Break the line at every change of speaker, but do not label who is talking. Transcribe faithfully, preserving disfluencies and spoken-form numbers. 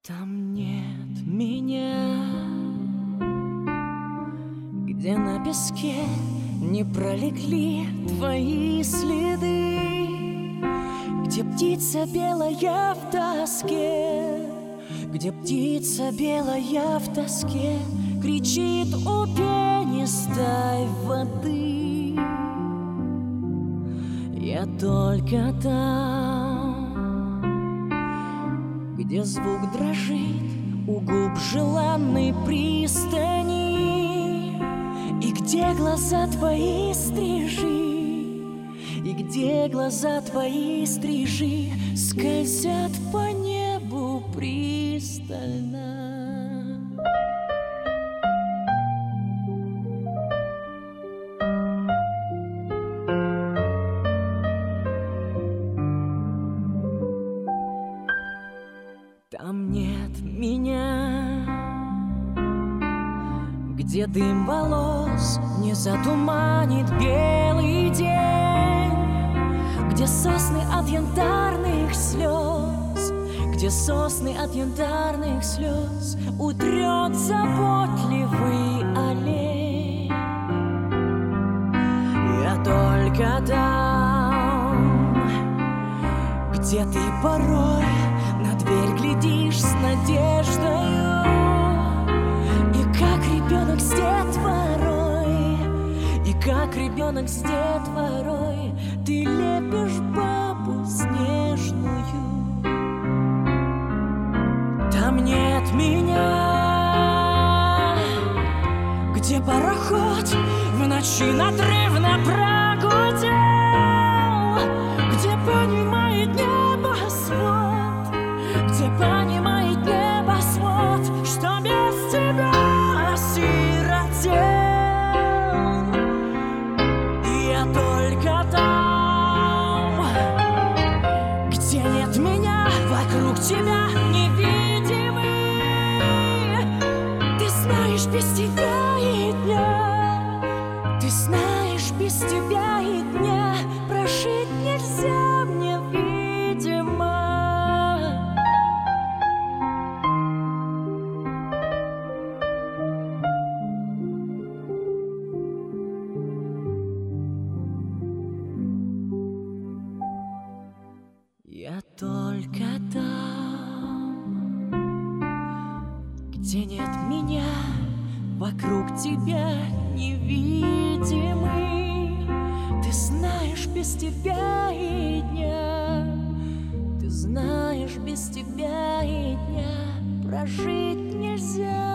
Там нет меня, где на песке не пролегли твои следы, где птица белая в тоске, где птица белая в тоске кричит у пенистой воды. Я только там, где звук дрожит у губ желанной пристани, и где глаза твои стрижи, и где глаза твои стрижи скользят по небу пристально. Там нет меня, где дым волос не затуманит белый день, где сосны от янтарных слез, где сосны от янтарных слез утрет заботливый олень. Я только там, где ты порой на дверь глядишь с надеждою, и как ребенок с детворой, и как ребенок с детворой ты лепишь бабу снежную. Там нет меня, где пароход в ночи надрывно прогудел, где понимает небосвод, где понимает небосвод, что без тебя осиротел. И я только там, где нет меня, вокруг тебя невидимый. Ты знаешь, без тебя и дня, ты знаешь, без тебя и дня прожить нельзя мне, видимо. Я только там, где нет меня, вокруг тебя невидимый. Ты знаешь, без тебя и дня, ты знаешь, без тебя и дня прожить нельзя.